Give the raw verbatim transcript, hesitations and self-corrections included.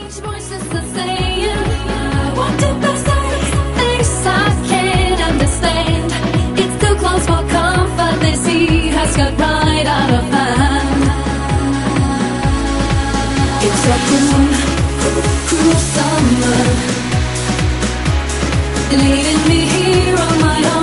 Strange voices are saying, I want to pass things I can't understand. It's too close for comfort. This heat has got right out of hand. It's a cruel, cruel summer, leaving me here on my own.